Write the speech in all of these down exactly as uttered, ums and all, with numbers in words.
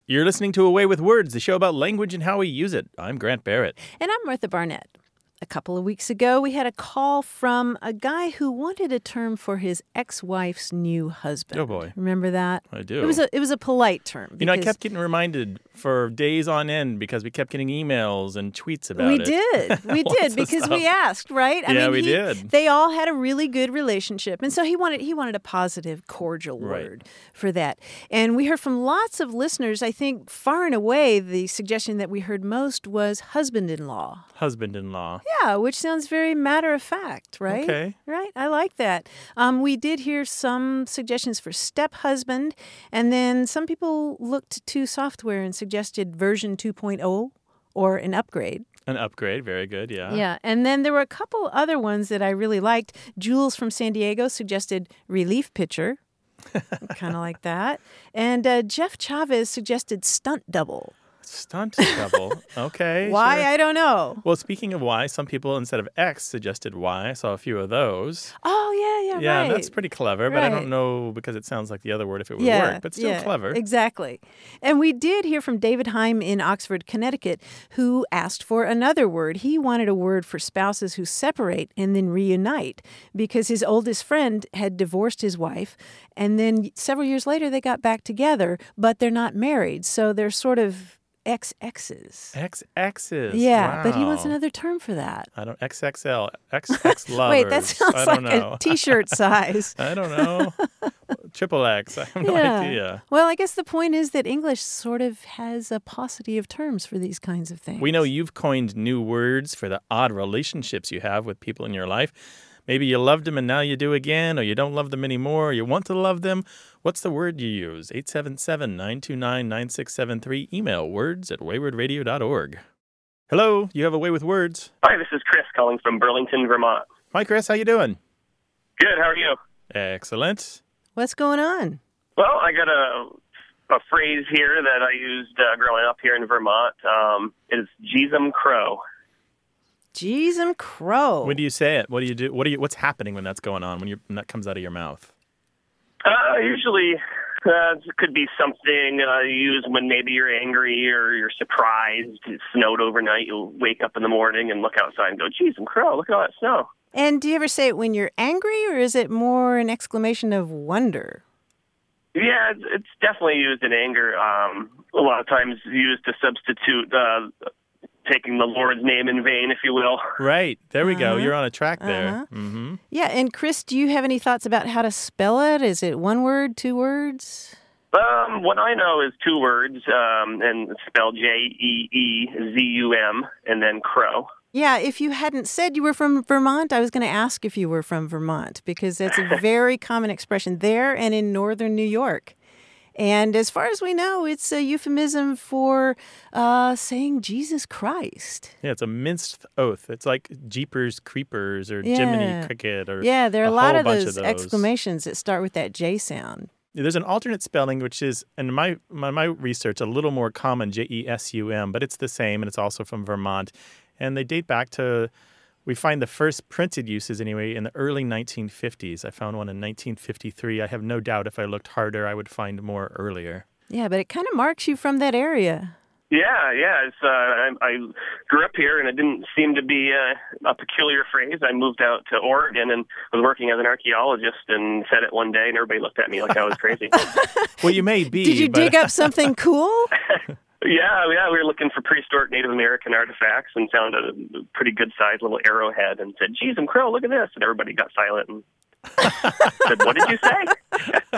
You're listening to Away with Words, the show about language and how we use it. I'm Grant Barrett. And I'm Martha Barnett. A couple of weeks ago, we had a call from a guy who wanted a term for his ex-wife's new husband. Oh, boy. Remember that? I do. It was a, it was a polite term. You know, I kept getting reminded for days on end because we kept getting emails and tweets about we it. did. We did because we asked, right? I yeah, mean, we he, did. They all had a really good relationship. And so he wanted he wanted a positive, cordial Right. word for that. And we heard from lots of listeners. I think far and away, the suggestion that we heard most was husband-in-law. Husband-in-law. Yeah, which sounds very matter-of-fact, right? Okay. Right? I like that. Um, we did hear some suggestions for step-husband, and then some people looked to software and suggested version two point oh or an upgrade. An upgrade. Very good, yeah. Yeah, and then there were a couple other ones that I really liked. Jules from San Diego suggested relief pitcher. Kind of like that. And uh, Jeff Chavez suggested stunt double. Stunt double. Okay. Why? Sure. I don't know. Well, speaking of Y, some people instead of X suggested Y. I saw a few of those. Oh, yeah, yeah, Yeah, right. that's pretty clever, but I Right. don't know because it sounds like the other word if it would yeah, work, but still yeah, clever. Exactly. And we did hear from David Heim in Oxford, Connecticut, who asked for another word. He wanted a word for spouses who separate and then reunite because his oldest friend had divorced his wife, and then several years later they got back together, but they're not married, so they're sort of ex-exes. Ex-exes. Yeah, but he wants Wow. another term for that. I don't, X X L, X X lovers. Wait, that sounds I like don't know. a T-shirt size. I don't know. Triple X. I have no Yeah. idea. Well, I guess the point is that English sort of has a paucity of terms for these kinds of things. We know you've coined new words for the odd relationships you have with people in your life. Maybe you loved them and now you do again, or you don't love them anymore, or you want to love them. What's the word you use? eight seven seven, nine two nine, nine six seven three. Email words at wayward radio dot org. Hello, you have a way with words. Hi, this is Chris calling from Burlington, Vermont. Hi, Chris. How you doing? Good, how are you? Excellent. What's going on? Well, I got a a phrase here that I used uh, growing up here in Vermont. Um, it is "Jeezum Crow." Jeezum Crow. When do you say it? What do you do? What do you? What's happening when that's going on? When, you, when that comes out of your mouth? Uh, usually, uh, it could be something uh, you use when maybe you're angry or you're surprised. It snowed overnight. You'll wake up in the morning and look outside and go, "Jeezum Crow, look at all that snow." And do you ever say it when you're angry, or is it more an exclamation of wonder? Yeah, it's, it's definitely used in anger. Um, a lot of times used to substitute uh, taking the Lord's name in vain, if you will. Right. There we go. Uh-huh. You're on a track there. Uh-huh. Mm-hmm. Yeah, and Chris, do you have any thoughts about how to spell it? Is it one word, two words? Um, what I know is two words, um, and it's spelled J E E Z U M, and then crow. Yeah, if you hadn't said you were from Vermont, I was going to ask if you were from Vermont, because that's a very common expression there and in northern New York. And as far as we know, it's a euphemism for uh, saying Jesus Christ. Yeah, it's a minced oath. It's like Jeepers Creepers or Yeah. Jiminy Cricket or Yeah, there are a, lot whole of bunch those, of those exclamations that start with that J sound. There's an alternate spelling, which is, in my, my my research, a little more common, J E S U M, but it's the same, and it's also from Vermont. And they date back to, we find the first printed uses, anyway, in the early nineteen fifties. I found one in nineteen fifty-three. I have no doubt if I looked harder, I would find more earlier. Yeah, but it kind of marks you from that area. Yeah, yeah. It's, uh, I, I grew up here, and it didn't seem to be a, a peculiar phrase. I moved out to Oregon and was working as an archaeologist and said it one day, and everybody looked at me like I was crazy. Well, you may be. Did you but dig up something cool? Yeah, yeah, we were looking for prehistoric Native American artifacts and found a pretty good-sized little arrowhead and said, "Jeezum Crow, look at this!" And everybody got silent and said, "What did you say?"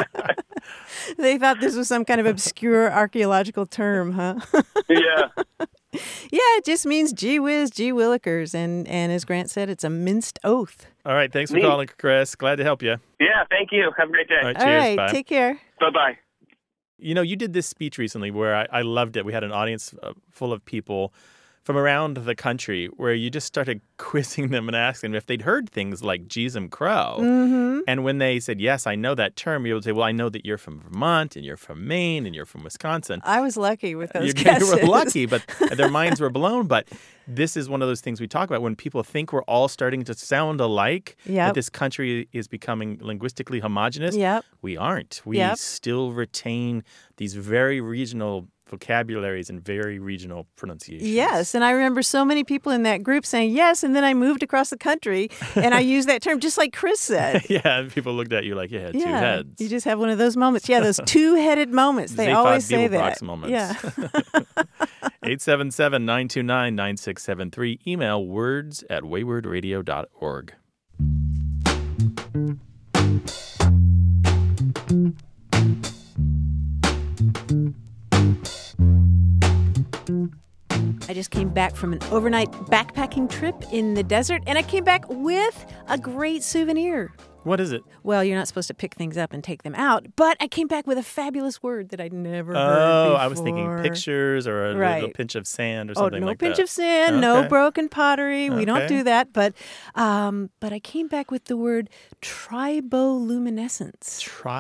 They thought this was some kind of obscure archaeological term, huh? Yeah. Yeah, it just means gee whiz, gee willikers. And, and as Grant said, it's a minced oath. All right, thanks for Neat. calling, Chris. Glad to help you. Yeah, thank you. Have a great day. All right, All cheers. right, Bye. take care. Bye-bye. You know, you did this speech recently where I, I loved it. We had an audience uh, full of people from around the country where you just started quizzing them and asking them if they'd heard things like Jeezum Crow. Mm-hmm. And when they said, yes, I know that term, you would say, well, I know that you're from Vermont and you're from Maine and you're from Wisconsin. I was lucky with those you, guesses. you were lucky, but their minds were blown. But this is one of those things we talk about when people think we're all starting to sound alike, Yep. that this country is becoming linguistically homogenous. Yep. We aren't. We Yep. still retain these very regional vocabularies and very regional pronunciations. Yes, and I remember so many people in that group saying yes, and then I moved across the country, and I used that term just like Chris said. Yeah, and people looked at you like you had two Yeah, heads. you just have one of those moments. Yeah, those two-headed moments. They They always thought say Beeblebrox that. moments. Yeah. eight seven seven, nine two nine, nine six seven three. Email words at wayward radio dot org. I just came back from an overnight backpacking trip in the desert, and I came back with a great souvenir. What is it? Well, you're not supposed to pick things up and take them out, but I came back with a fabulous word that I'd never heard Oh, before. I was thinking pictures or a little Right. pinch of sand or Oh, something no like pinch that. of sand, no Okay. broken pottery. We don't Okay. do that. But um, but I came back with the word triboluminescence.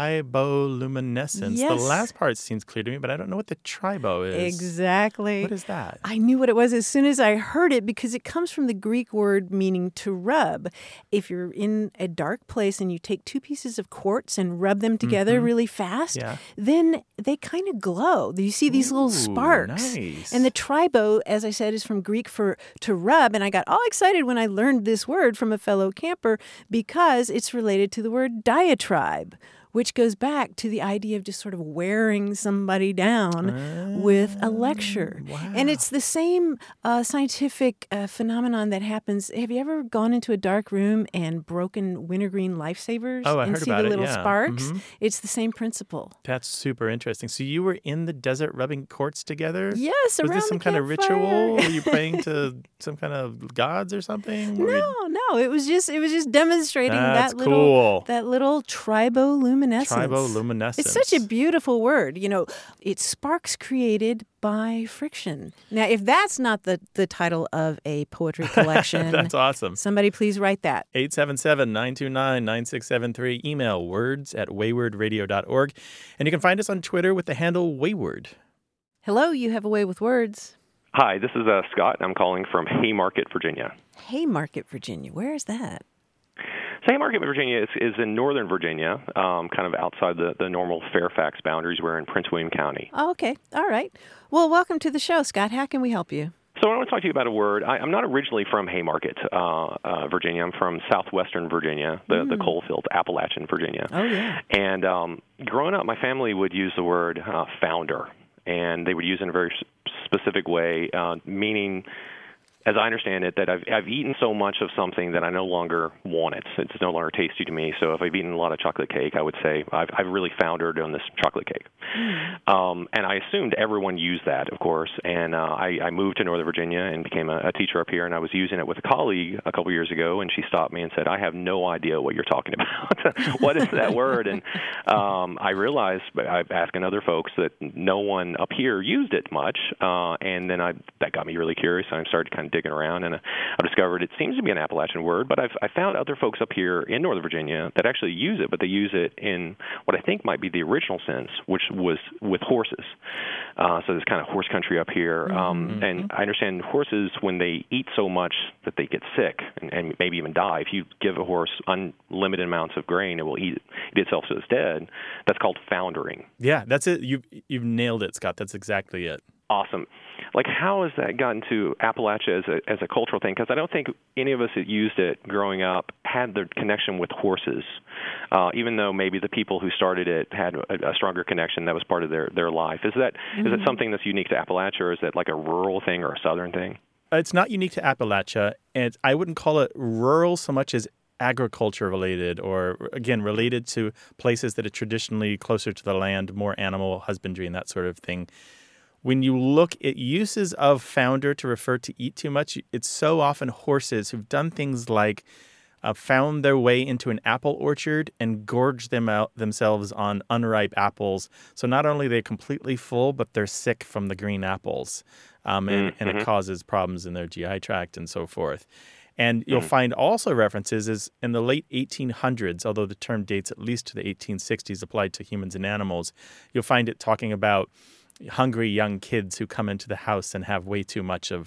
Triboluminescence. Yes. The last part seems clear to me, but I don't know what the tribo is. Exactly. What is that? I knew what it was as soon as I heard it because it comes from the Greek word meaning to rub. If you're in a dark place and you take two pieces of quartz and rub them together really fast, Yeah. then they kind of glow. You see these little Ooh, sparks. nice. And the tribo, as I said, is from Greek for to rub. And I got all excited when I learned this word from a fellow camper because it's related to the word diatribe, which goes back to the idea of just sort of wearing somebody down with a lecture. And it's the same uh, scientific uh, phenomenon that happens. Have you ever gone into a dark room and broken wintergreen lifesavers Oh, I and heard see about the it, little yeah. sparks? Mhm. It's the same principle. That's super interesting. So you were in the desert rubbing quartz together? Yes, Was around this some the kind of campfire. ritual? Were you praying to some kind of gods or something? Were you- No, no, it was just it was just demonstrating That's that little cool. that little triboluminescence. Triboluminescence. It's such a beautiful word. You know, it's sparks created by friction. Now, if that's not the, the title of a poetry collection, That's awesome. somebody please write that. eight seven seven, nine two nine, nine six seven three. Email words at wayward radio dot org. And you can find us on Twitter with the handle Wayward. Hello, you have a way with words. Hi, this is uh, Scott. I'm calling from Haymarket, Virginia. Haymarket, Virginia. Where is that? So Haymarket, Virginia is, is in northern Virginia, um, kind of outside the, the normal Fairfax boundaries. We're in Prince William County. Oh, okay. All right. Well, welcome to the show, Scott. How can we help you? So I want to talk to you about a word. I, I'm not originally from Haymarket, uh, uh, Virginia. I'm from southwestern Virginia, the, Mm. the coal fields, Appalachian, Virginia. Oh, yeah. And um, growing up, my family would use the word uh, founder, and they would use it in a very s- specific way, uh, meaning, as I understand it, that I've, I've eaten so much of something that I no longer want it. It's no longer tasty to me. So if I've eaten a lot of chocolate cake, I would say I've, I've really foundered on this chocolate cake. Um, and I assumed everyone used that, of course. And uh, I, I moved to Northern Virginia and became a, a teacher up here. And I was using it with a colleague a couple years ago, and she stopped me and said, "I have no idea what you're talking about. What is that word?" And um, I realized, by asking other folks, that no one up here used it much. Uh, and then I, that got me really curious. I started kind of digging around, and I discovered it seems to be an Appalachian word, but I've I found other folks up here in Northern Virginia that actually use it, but they use it in what I think might be the original sense, which was with horses. Uh, so there's kind of horse country up here, um, Mm-hmm. and I understand horses, when they eat so much that they get sick and, and maybe even die, if you give a horse unlimited amounts of grain, it will eat, eat itself so it's dead. That's called foundering. Yeah, that's it. You've, you've nailed it, Scott. That's exactly it. Awesome. Like, how has that gotten to Appalachia as a as a cultural thing? Because I don't think any of us that used it growing up had the connection with horses, uh, even though maybe the people who started it had a, a stronger connection that was part of their, their life. Is that mm-hmm. is it something that's unique to Appalachia, or is that like a rural thing or a southern thing? It's not unique to Appalachia, and I wouldn't call it rural so much as agriculture related, or again related to places that are traditionally closer to the land, more animal husbandry and that sort of thing. When you look at uses of founder to refer to eat too much, it's so often horses who've done things like uh, found their way into an apple orchard and gorged them out themselves on unripe apples. So not only are they completely full, but they're sick from the green apples, um, and, mm-hmm. and it causes problems in their G I tract and so forth. And you'll mm-hmm. find also references is in the late eighteen hundreds, although the term dates at least to the eighteen sixties applied to humans and animals, you'll find it talking about hungry young kids who come into the house and have way too much of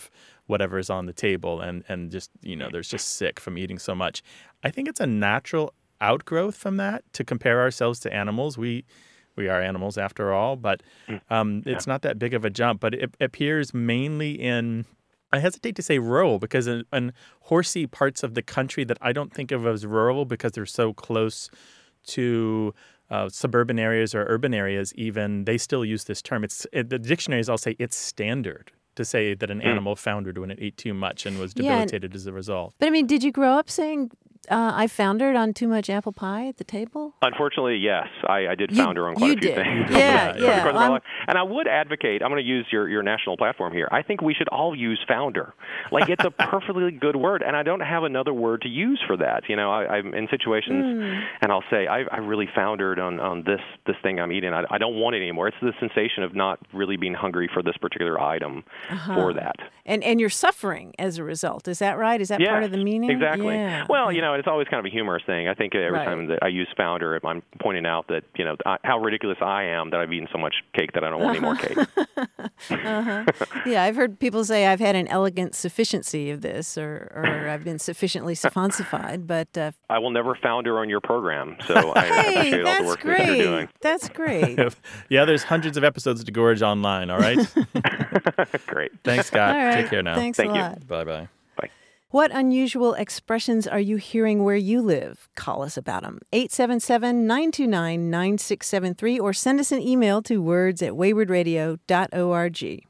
whatever is on the table, and, and just, you know, they're just sick from eating so much. I think it's a natural outgrowth from that to compare ourselves to animals. We we are animals after all, but um, yeah. it's not that big of a jump. But it, it appears mainly in, I hesitate to say rural, because in, in horsey parts of the country that I don't think of as rural because they're so close to uh, suburban areas or urban areas even, they still use this term. It's it, the dictionaries all say it's standard to say that an animal mm. foundered when it ate too much and was debilitated yeah, as a result. But I mean, did you grow up saying, uh, I foundered on too much apple pie at the table? Unfortunately, yes. I, I did you, founder on quite you a few did. things. Yeah, yeah. yeah. And I would advocate, I'm going to use your, your national platform here, I think we should all use founder. Like, it's a perfectly good word, and I don't have another word to use for that. You know, I, I'm in situations, mm. and I'll say, I, I really foundered on, on this, this thing I'm eating. I, I don't want it anymore. It's the sensation of not really being hungry for this particular item uh-huh. for that. And and you're suffering as a result. Is that right? Is that yes, part of the meaning? Exactly. Yeah. Well, you know, it's always kind of a humorous thing. I think every right. time that I use founder, I'm pointing out that, you know, I, how ridiculous I am that I've eaten so much cake that I don't want uh-huh. any more cake. uh-huh. Yeah, I've heard people say I've had an elegant sufficiency of this, or, or I've been sufficiently suffoncified, but... Uh, I will never founder on your program, so I hey, appreciate all the work great. that you're doing. That's great. Yeah, there's hundreds of episodes to gorge online, all right? Great. Thanks, Scott. All right. Take care now. Thanks Thank a you. lot. Bye-bye. Bye. What unusual expressions are you hearing where you live? Call us about them. eight seven seven, nine two nine, nine six seven three or send us an email to words at wayward radio dot org.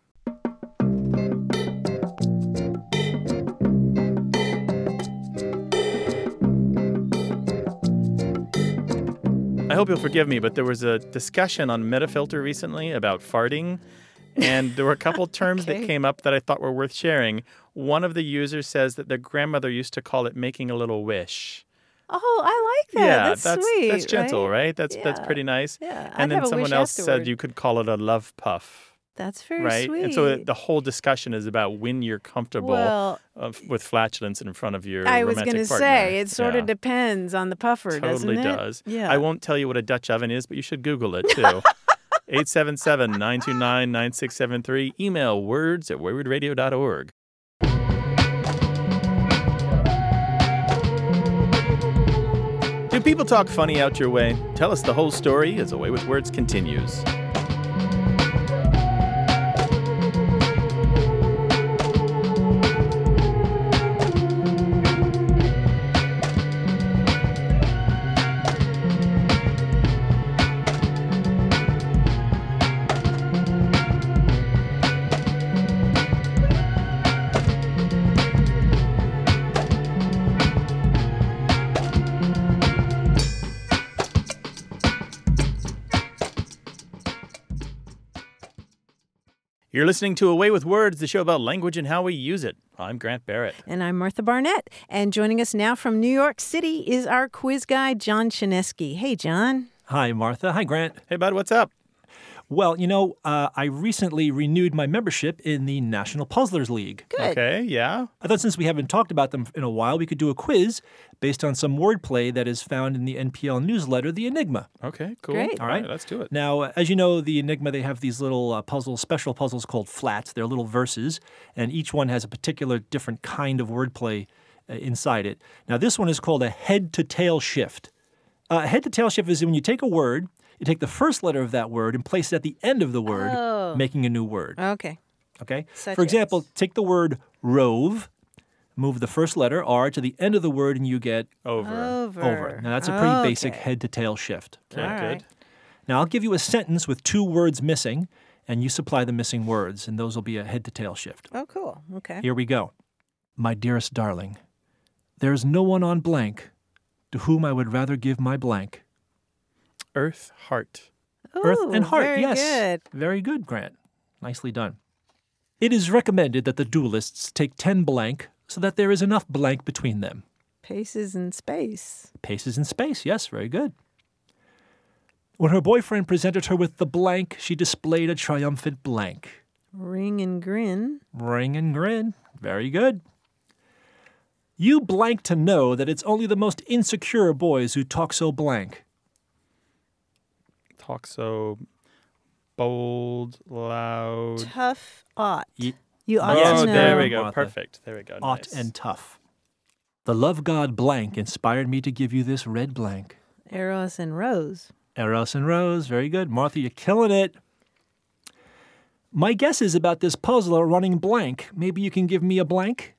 I hope you'll forgive me, but there was a discussion on Metafilter recently about farting, and there were a couple terms okay. that came up that I thought were worth sharing. One of the users says that their grandmother used to call it making a little wish. Oh, I like that. Yeah, that's, that's sweet. That's gentle, right? right? That's yeah. that's pretty nice. Yeah, and I'd then have a someone wish else afterward. said you could call it a love puff. That's very right? sweet. And so the whole discussion is about when you're comfortable well, uh, with flatulence in front of your I romantic was going to partner. say, it sort yeah. of depends on the puffer, totally doesn't it? does. Yeah. I won't tell you what a Dutch oven is, but you should Google it, too. eight seven seven, nine two nine, nine six seven three. Email words at wayward radio dot org. Do people talk funny out your way? Tell us the whole story as A Way with Words continues. You're listening to A Way with Words, the show about language and how we use it. I'm Grant Barrett. And I'm Martha Barnett. And joining us now from New York City is our quiz guy, John Chaneski. Hey, John. Hi, Martha. Hi, Grant. Hey, bud, what's up? Well, you know, uh, I recently renewed my membership in the National Puzzlers League. Good. Okay, yeah. I thought since we haven't talked about them in a while, we could do a quiz based on some wordplay that is found in the N P L newsletter, The Enigma. Okay, cool. Great. All right, let's do it. Now, uh, as you know, The Enigma, they have these little uh, puzzles, special puzzles called flats. They're little verses, and each one has a particular different kind of wordplay uh, inside it. Now, this one is called a head-to-tail shift. Uh, a head-to-tail shift is when you take a word, you take the first letter of that word and place it at the end of the word, oh. making a new word. Okay. Okay? Such For example, as. take the word rove, move the first letter, R, to the end of the word, and you get over. Over. over. Now, that's a pretty okay. basic head-to-tail shift. Okay, All good. right. Now, I'll give you a sentence with two words missing, and you supply the missing words, and those will be a head-to-tail shift. Oh, cool. Okay. Here we go. My dearest darling, there is no one on blank to whom I would rather give my blank. Earth, heart. Earth Ooh, and heart, very yes. Good. Very good, Grant. Nicely done. It is recommended that the duelists take ten blank so that there is enough blank between them. Paces in space. Paces in space, yes, very good. When her boyfriend presented her with the blank, she displayed a triumphant blank. Ring and grin. Ring and grin, very good. You blank to know that it's only the most insecure boys who talk so blank. Talk so bold, loud. Tough ought. Y- You ought Oh, to know. there we go. Martha. Perfect. There we go. Ought Nice. and tough. The love god blank inspired me to give you this red blank. Eros and Rose. Eros and Rose, very good. Martha, you're killing it. My guesses about this puzzle are running blank. Maybe you can give me a blank?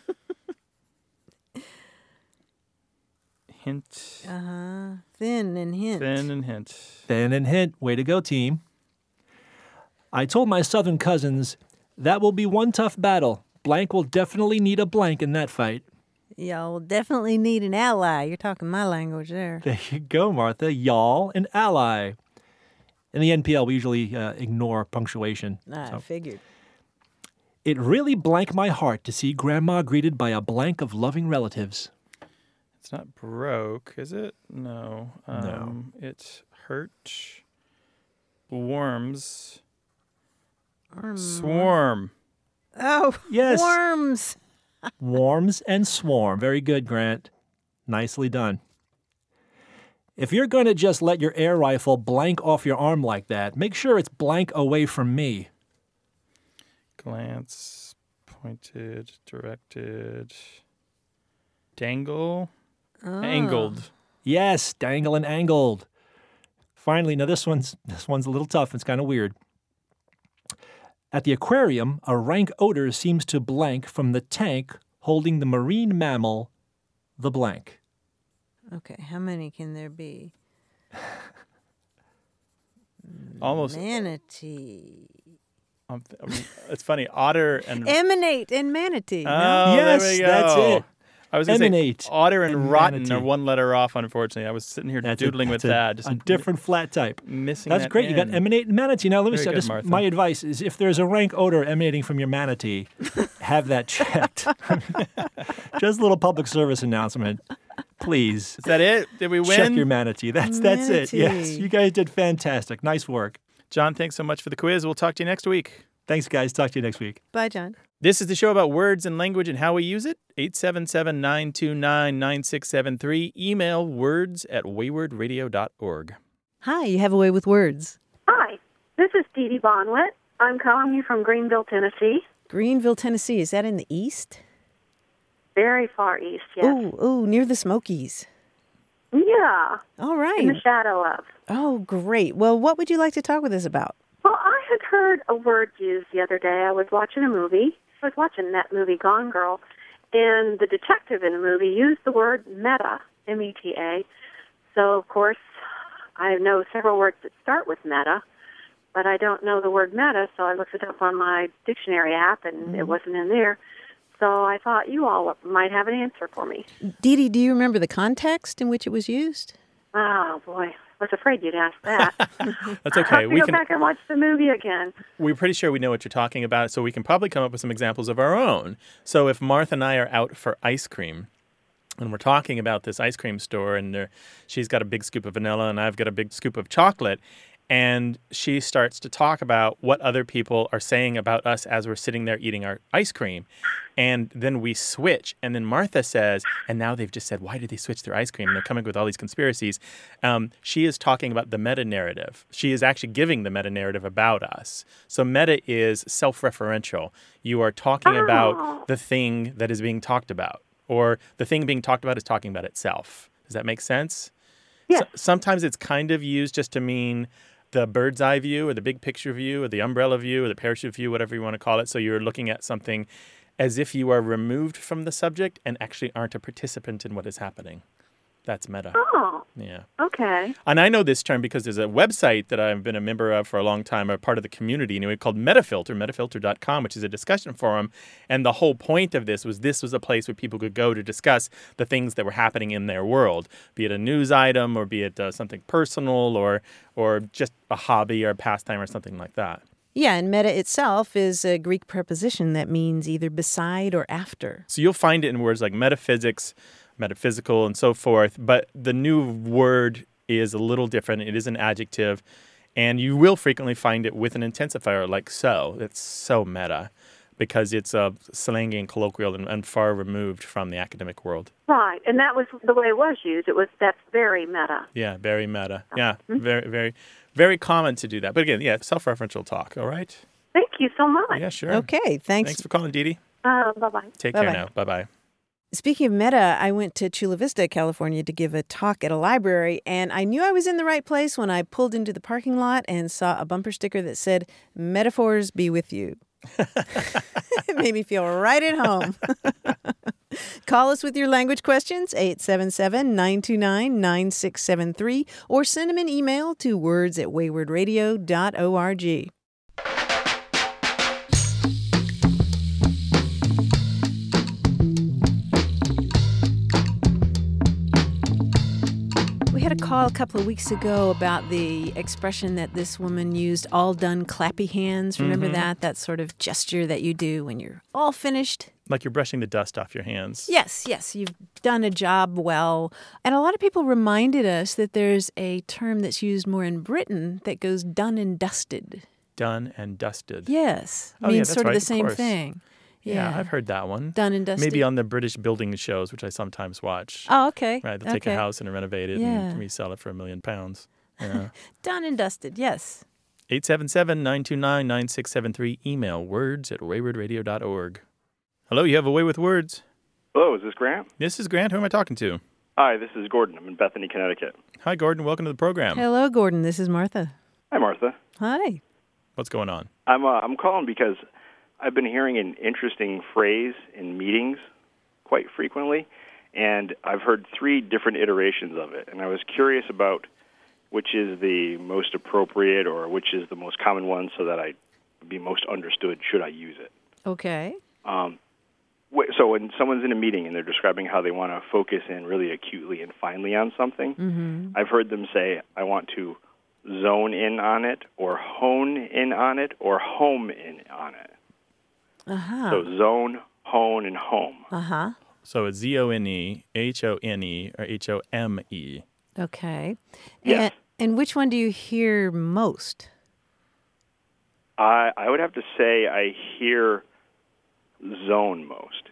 Hint. Uh-huh. Thin and hint. Thin and hint. Then and hint. Way to go, team. I told my southern cousins, that will be one tough battle. Blank will definitely need a blank in that fight. Y'all definitely need an ally. You're talking my language there. There you go, Martha. Y'all, an ally. In the N P L, we usually uh, ignore punctuation. I so. figured. It really blank my heart to see Grandma greeted by a blank of loving relatives. It's not broke, is it? No. Um, No. It hurt. Worms. Worm. Swarm. Oh, Yes. worms. Warms and swarm. Very good, Grant. Nicely done. If you're going to just let your air rifle blank off your arm like that, make sure it's blank away from me. Glance. Pointed. Directed. Dangle. Oh. Angled. Yes, dangle and angled. Finally, now this one's this one's a little tough. It's kind of weird. At the aquarium, a rank odor seems to blank from the tank holding the marine mammal, the blank. Okay, how many can there be? Almost. Manatee. Um, th- um, it's funny. Otter and. Emanate and manatee. no? Oh, Yes, there we go. that's it. I was going to Emanate say otter and, and rotten manatee. are one letter off, unfortunately. I was sitting here That's a- doodling with that's a- that. Just A different flat type. missing That's that great. You got N. emanate and manatee. Now, let me Very say good, this. Martha. My advice is if there's a rank odor emanating from your manatee, have that checked. Just a little public service announcement. Please Is that it? Did we win? check your manatee. That's that's it. Yes, Manatee. you guys did fantastic. Nice work. John, thanks so much for the quiz. We'll talk to you next week. Thanks, guys. Talk to you next week. Bye, John. This is the show about words and language and how we use it. eight seven seven, nine two nine, nine six seven three. Email words at wayward radio dot org. Hi, you have a way with words. Hi, this is Dee Dee Bonwit. I'm calling you from Greenville, Tennessee. Greenville, Tennessee. Is that in the east? Very far east, yes. Ooh, ooh, near the Smokies. Yeah, All in right. the shadow of. Oh, great. Well, what would you like to talk with us about? Well, I had heard a word used the other day. I was watching a movie. I was watching that movie, Gone Girl, and the detective in the movie used the word meta, M E T A. So, of course, I know several words that start with meta, but I don't know the word meta, so I looked it up on my dictionary app, and Mm-hmm. it wasn't in there. So I thought you all might have an answer for me. Dee Dee, do you remember the context in which it was used? Oh, boy. I was afraid you'd ask that. That's I'll okay. have to We go can. back and watch the movie again. We're pretty sure we know what you're talking about, so we can probably come up with some examples of our own. So if Martha and I are out for ice cream, and we're talking about this ice cream store, and there, she's got a big scoop of vanilla, and I've got a big scoop of chocolate, and she starts to talk about what other people are saying about us as we're sitting there eating our ice cream. And then we switch. And then Martha says, and now they've just said, why did they switch their ice cream? And they're coming with all these conspiracies. Um, she is talking about the meta-narrative. She is actually giving the meta-narrative about us. So meta is self-referential. You are talking Oh. about the thing that is being talked about. Or the thing being talked about is talking about itself. Does that make sense? Yes. So- sometimes it's kind of used just to mean the bird's eye view or the big picture view or the umbrella view or the parachute view, whatever you want to call it. So you're looking at something as if you are removed from the subject and actually aren't a participant in what is happening. That's meta. Oh, Yeah. okay. And I know this term because there's a website that I've been a member of for a long time, a part of the community anyway, called Metafilter, metafilter dot com, which is a discussion forum. And the whole point of this was this was a place where people could go to discuss the things that were happening in their world, be it a news item or be it uh, something personal or or just a hobby or a pastime or something like that. Yeah, and meta itself is a Greek preposition that means either beside or after. So you'll find it in words like metaphysics, metaphysical, and so forth. But the new word is a little different. It is an adjective. And you will frequently find it with an intensifier like so. It's so meta because it's uh, slangy and colloquial and, and far removed from the academic world. Right, and that was the way it was used. It was that's very meta. Yeah, very meta. Yeah, very, very, very common to do that. But again, yeah, self-referential talk, all right? Thank you so much. Yeah, sure. Okay, thanks. Thanks for calling, Dee Dee. Uh, bye-bye. Take Bye-bye. care now. Bye-bye. Speaking of meta, I went to Chula Vista, California to give a talk at a library, and I knew I was in the right place when I pulled into the parking lot and saw a bumper sticker that said, "Metaphors be with you." It made me feel right at home. Call us with your language questions, eight seven seven, nine two nine, nine six seven three, or send them an email to words at wayward radio dot org. We had a call a couple of weeks ago about the expression that this woman used, all done clappy hands. Remember Mm-hmm. that? That sort of gesture that you do when you're all finished. Like you're brushing the dust off your hands. Yes, yes, you've done a job well. And a lot of people reminded us that there's a term that's used more in Britain that goes done and dusted. Done and dusted. Yes, Oh, yeah, means that's sort of right, the of same course. thing. Yeah, I've heard that one. Done and dusted. Maybe on the British building shows, which I sometimes watch. Oh, okay. Right, they'll take okay. a house and renovate it Yeah. and resell it for a million pounds. Yeah. Done and dusted, yes. eight seven seven, nine two nine, nine six seven three. Email words at wayward radio dot org. Hello, you have a way with words. Hello, is this Grant? This is Grant. Who am I talking to? Hi, this is Gordon. I'm in Bethany, Connecticut. Hi, Gordon. Welcome to the program. Hello, Gordon. This is Martha. Hi, Martha. Hi. What's going on? I'm uh, I'm calling because I've been hearing an interesting phrase in meetings quite frequently, and I've heard three different iterations of it. And I was curious about which is the most appropriate or which is the most common one, so that I would be most understood should I use it. Okay. Um, wh- so when someone's in a meeting and they're describing how they want to focus in really acutely and finely on something, Mm-hmm. I've heard them say, I want to zone in on it, or hone in on it, or home in on it. Uh-huh. So zone, hone, and home. Uh-huh. So it's Z O N E, H O N E, or H O M E. Okay. Yes. And, and which one do you hear most? I I would have to say I hear zone most.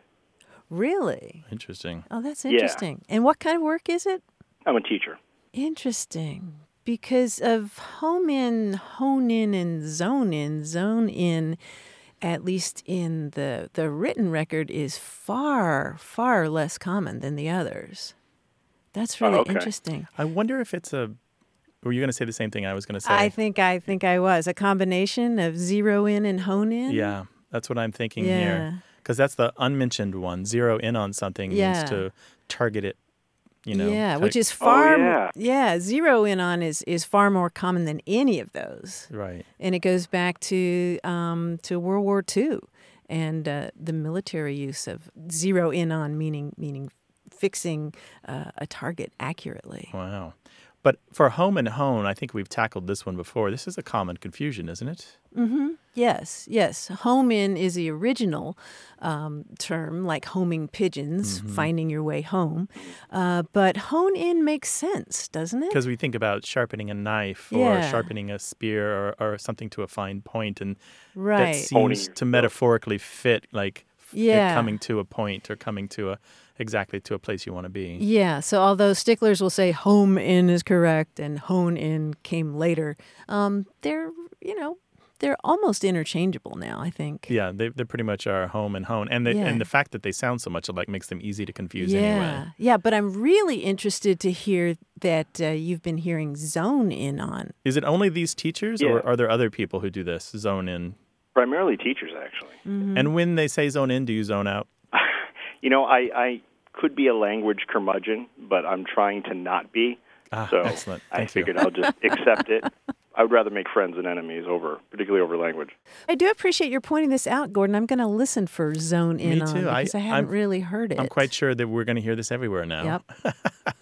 Really? Interesting. Oh, that's Yeah. interesting. And what kind of work is it? I'm a teacher. Interesting. Because of home in, hone in, and zone in, zone in, at least in the, the written record, is far, far less common than the others. That's really Oh, okay. interesting. I wonder if it's a. Were you going to say the same thing I was going to say? I think I think I was a combination of zero in and hone in. Yeah, that's what I'm thinking Yeah. here. Because that's the unmentioned one. Zero in on something Yeah. means to target it, you know. yeah, to- which is far. yeah. yeah, zero in on is is far more common than any of those. Right. And it goes back to um, to World War Two and uh, the military use of zero in on, meaning meaning fixing uh, a target accurately. Wow. But for home and hone, I think we've tackled this one before. This is a common confusion, isn't it? Mm-hmm. Yes, yes. Home in is the original um, term, like homing pigeons, Mm-hmm. finding your way home. Uh, but hone in makes sense, doesn't it? Because we think about sharpening a knife or Yeah. sharpening a spear or, or something to a fine point, and Right. that Honing seems to yourself. metaphorically fit, like f- it Yeah. coming to a point or coming to a exactly to a place you want to be. Yeah, so although sticklers will say home in is correct and hone in came later, um, they're, you know, they're almost interchangeable now, I think. Yeah, they they pretty much are home and hone, and the Yeah. and the fact that they sound so much alike makes them easy to confuse yeah. anyway. Yeah, but I'm really interested to hear that uh, you've been hearing zone in on. Is it only these teachers, Yeah. or are there other people who do this zone in? Primarily teachers, actually. Mm-hmm. And when they say zone in, do you zone out? You know, I, I could be a language curmudgeon, but I'm trying to not be. Ah, So excellent. I Thank you. figured I'll just accept it. I would rather make friends than enemies over, particularly over language. I do appreciate your pointing this out, Gordon. I'm going to listen for zone in Me on too. I- because I, haven't I'm- really heard it. I'm quite sure that we're going to hear this everywhere now. Yep.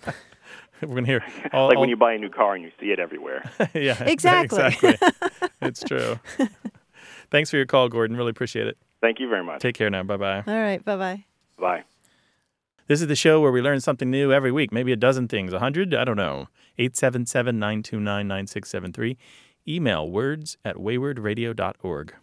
We're going to hear all, like all- when you buy a new car and you see it everywhere. yeah, Exactly. exactly. It's true. Thanks for your call, Gordon. Really appreciate it. Thank you very much. Take care now. Bye bye. All right, bye-bye. Bye. This is the show where we learn something new every week, maybe a dozen things, a hundred, I don't know. eight seven seven, nine two nine, nine six seven three. Email words at wayward radio dot org.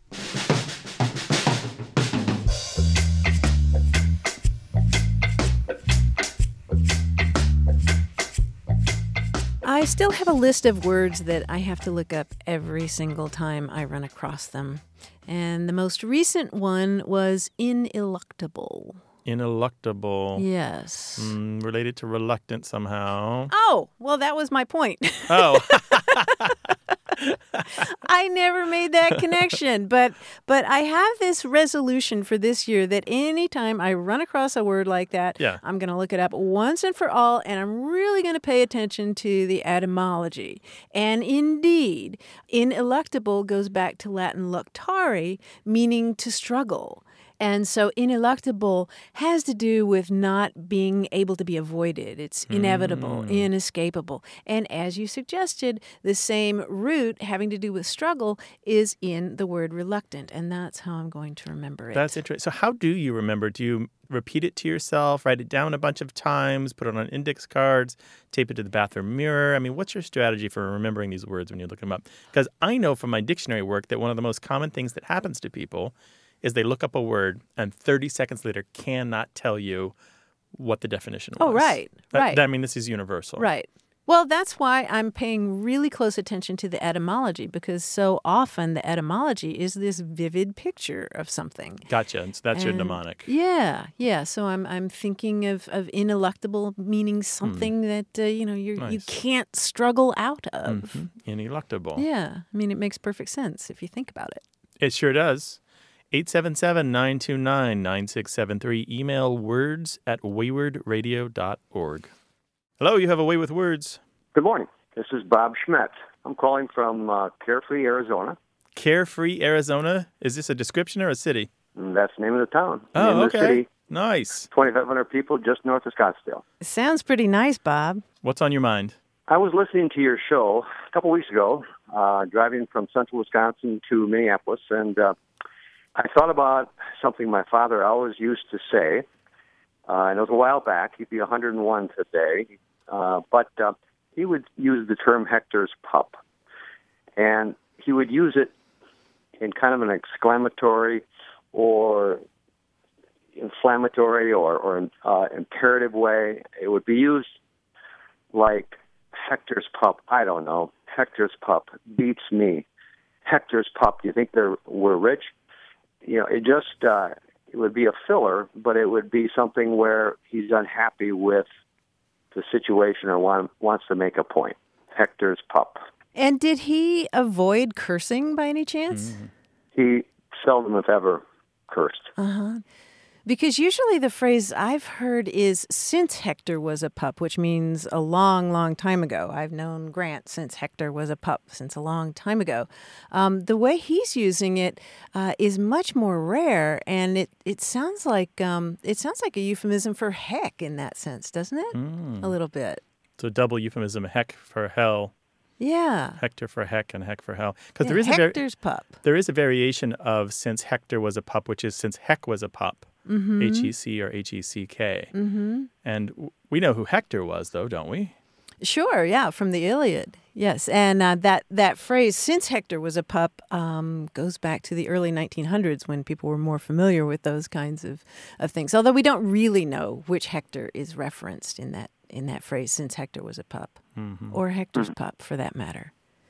I still have a list of words that I have to look up every single time I run across them. And the most recent one was ineluctable. Ineluctable. Yes. Mm, related to reluctant somehow. Oh, well, that was my point. Oh. I never made that connection, but but I have this resolution for this year that anytime I run across a word like that, Yeah. I'm going to look it up once and for all, and I'm really going to pay attention to the etymology. And indeed, ineluctable goes back to Latin luctare, meaning to struggle. And so ineluctable has to do with not being able to be avoided. It's inevitable, Mm. inescapable. And as you suggested, the same root having to do with struggle is in the word reluctant. And that's how I'm going to remember it. That's interesting. So how do you remember? Do you repeat it to yourself, write it down a bunch of times, put it on index cards, tape it to the bathroom mirror? I mean, what's your strategy for remembering these words when you look them up? Because I know from my dictionary work that one of the most common things that happens to people is they look up a word and thirty seconds later cannot tell you what the definition was. Oh, right, That- right. that- I mean, this is universal. Right. Well, that's why I'm paying really close attention to the etymology, because so often the etymology is this vivid picture of something. Gotcha. And so that's your And- mnemonic. Yeah, yeah. So I'm I'm thinking of, of ineluctable meaning something that uh, you know you you Nice. can't struggle out of. Mhm. Ineluctable. Yeah, I mean it makes perfect sense if you think about it. It sure does. eight seven seven, nine two nine, nine six seven three. Email words at wayward radio dot org. Hello, you have a way with words. Good morning. This is Bob Schmidt. I'm calling from uh, Carefree, Arizona. Carefree, Arizona. Is this a description or a city? And that's the name of the town. Oh, name of okay. the city, Nice. twenty-five hundred people just north of Scottsdale. Sounds pretty nice, Bob. What's on your mind? I was listening to your show a couple weeks ago, uh, driving from central Wisconsin to Minneapolis, and uh, I thought about something my father always used to say, uh, and it was a while back. He'd be one hundred one today, uh, but uh, he would use the term Hector's pup, and he would use it in kind of an exclamatory or inflammatory or, or uh, imperative way. It would be used like Hector's pup. I don't know. Hector's pup beats me. Hector's pup. Do you think they're we're rich? You know, it just uh, it would be a filler, but it would be something where he's unhappy with the situation or want, wants to make a point. Hector's pup. And did he avoid cursing by any chance? He seldom, if ever, cursed. Uh-huh. Because usually the phrase I've heard is since Hector was a pup, which means a long, long time ago. I've known Grant since Hector was a pup, since a long time ago. Um, the way he's using it uh, is much more rare, and it, it sounds like um, it sounds like a euphemism for heck in that sense, doesn't it? A little bit. So double euphemism, heck for hell, Yeah. Hector for heck, and heck for hell. Because Yeah, there is a var- Hector's pup. there is a variation of since Hector was a pup, which is since heck was a pup. Mm-hmm. H E C or H E C K. Mm-hmm. And w- we know who Hector was, though, don't we? Sure, yeah, from the Iliad. Yes, and uh, that, that phrase, since Hector was a pup, um, goes back to the early nineteen hundreds when people were more familiar with those kinds of, of things. Although we don't really know which Hector is referenced in that in that phrase, since Hector was a pup, Mm-hmm. or Hector's pup, for that matter.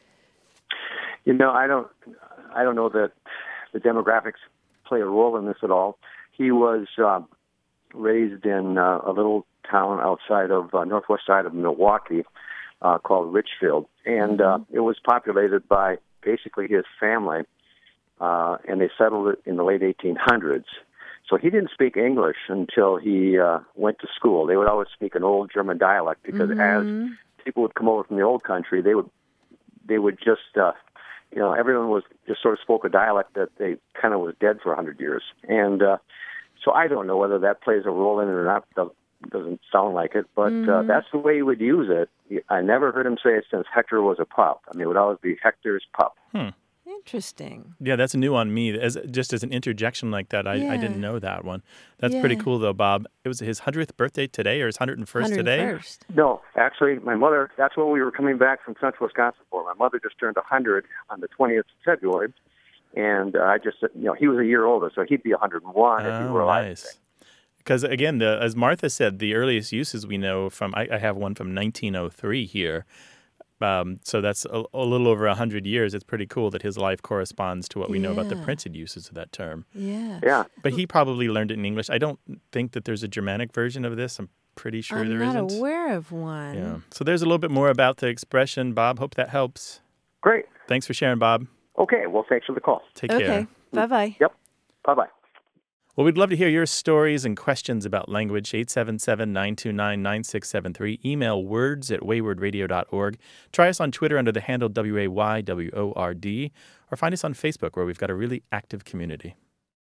You know, I don't, I don't know that the demographics play a role in this at all. He was uh, raised in uh, a little town outside of uh, northwest side of Milwaukee uh, called Richfield, and uh, it was populated by basically his family, uh, and they settled it in the late eighteen hundreds. So he didn't speak English until he uh, went to school. They would always speak an old German dialect because Mm-hmm. as people would come over from the old country, they would they would just uh, you know everyone was just sort of spoke a dialect that they kind of was dead for a hundred years, and uh, so I don't know whether that plays a role in it or not. It doesn't sound like it, but Mm-hmm. uh, that's the way he would use it. I never heard him say it since Hector was a pup. I mean, it would always be Hector's pup. Hmm. Interesting. Yeah, that's new on me. As just as an interjection like that, I, I Yeah. didn't know that one. That's pretty Yeah. cool, though, Bob. It was his hundredth birthday today, or his hundred and first today? one hundred first. No, actually, my mother, that's when we were coming back from central Wisconsin for. My mother just turned one hundred on the twentieth of February, and uh, I just, you know, he was a year older, so he'd be one hundred one if he were Oh, alive. nice. Because again, the, as Martha said, the earliest uses we know from, I, I have one from nineteen oh three here. Um, so that's a, a little over one hundred years. It's pretty cool that his life corresponds to what we know about the Yeah. printed uses of that term. Yeah. Yeah. But he probably learned it in English. I don't think that there's a Germanic version of this. I'm pretty sure I'm there not isn't. aware of one. Yeah. So there's a little bit more about the expression. Bob, hope that helps. Great. Thanks for sharing, Bob. Okay. Well, thanks for the call. Take Okay. care. Bye-bye. Yep. Bye-bye. Well, we'd love to hear your stories and questions about language. eight seven seven, nine two nine, nine six seven three. Email words at wayward radio dot org. Try us on Twitter under the handle W A Y W O R D. Or find us on Facebook, where we've got a really active community.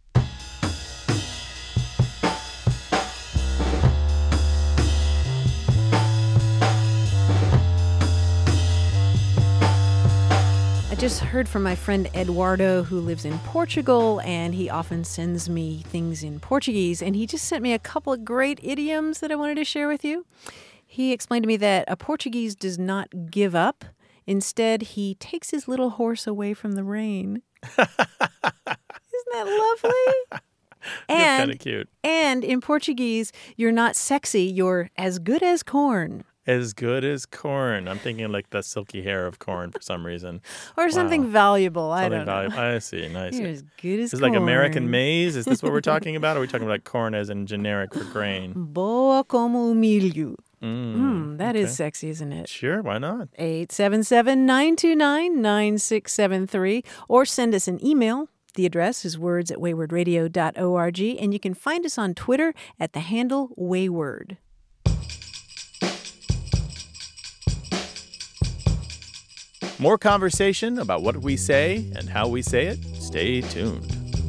I just heard from my friend Eduardo, who lives in Portugal, and he often sends me things in Portuguese. And he just sent me a couple of great idioms that I wanted to share with you. He explained to me that a Portuguese does not give up. Instead, he takes his little horse away from the rain. Isn't that lovely? That's And, kind of cute. and in Portuguese, you're not sexy, you're as good as corn. As good as corn. I'm thinking like the silky hair of corn for some reason. Or something Wow. valuable. I Something don't know. valuable. I see. Nice. You're as good as Is it corn. like American maize? Is this what we're talking about? Or are we talking about corn as in generic for grain? Boa como o milho. Mm, Mm, that is okay. sexy, isn't it? Sure, why not? eight seven seven, nine two nine, nine six seven three. Or send us an email. The address is words at wayward radio dot org. And you can find us on Twitter at the handle Wayward. More conversation about what we say and how we say it. Stay tuned.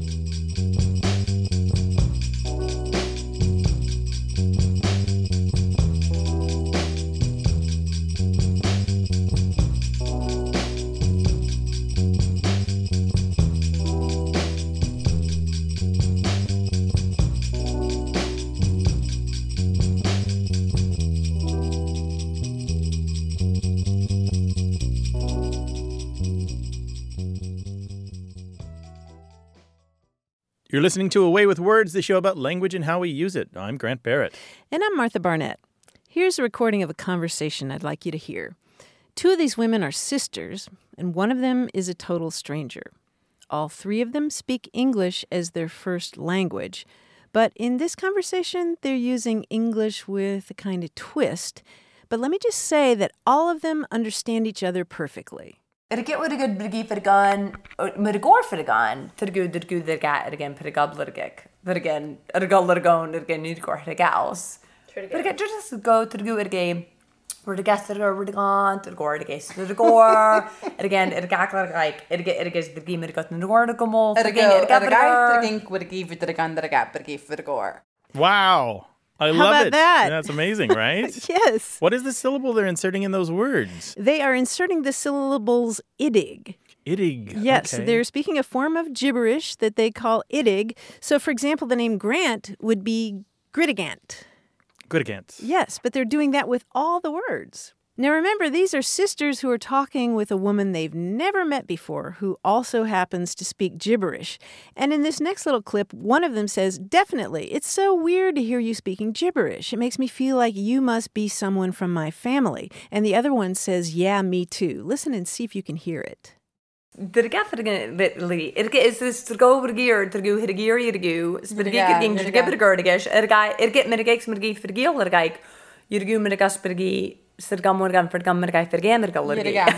You're listening to Away with Words, the show about language and how we use it. I'm Grant Barrett. And I'm Martha Barnett. Here's a recording of a conversation I'd like you to hear. Two of these women are sisters, and one of them is a total stranger. All three of them speak English as their first language, but in this conversation, they're using English with a kind of twist. But let me just say that all of them understand each other perfectly. Er get what a good brigi for the gun, but a gore for the gun, to the good, the good, the gat, again, put a gobbler gig. But again, at a gobbler gun, again, need to go to the gals. But again, just go to the good game. Where the guests are over the gun, to the gore, the guests to the gore. And again, it got like, it get, it gets the game, it got in the gore to come off. Er go, er gai, er ging with a give it the gun, the gap, but give for the gore. Wow. I How love about it. that? That's amazing, right? Yes. What is the syllable they're inserting in those words? They are inserting the syllables idig. Idig. Yes, Okay. they're speaking a form of gibberish that they call idig. So, for example, the name Grant would be Grittigant. Good against. Yes, but they're doing that with all the words. Now remember, these are sisters who are talking with a woman they've never met before who also happens to speak gibberish. And in this next little clip, one of them says, "Definitely, it's so weird to hear you speaking gibberish. It makes me feel like you must be someone from my family." And the other one says, "Yeah, me too." Listen and see if you can hear it. The gaffer again, literally. It is this to go over the gear, to go hit a gear, to go. Spit a geek again, to get the girl to get. It guy, it get me the gigs, me the geek for the gear, the guy. You go me the gas for the geek. Sir Gamorgan for Gamma guy for Gamer Gallery.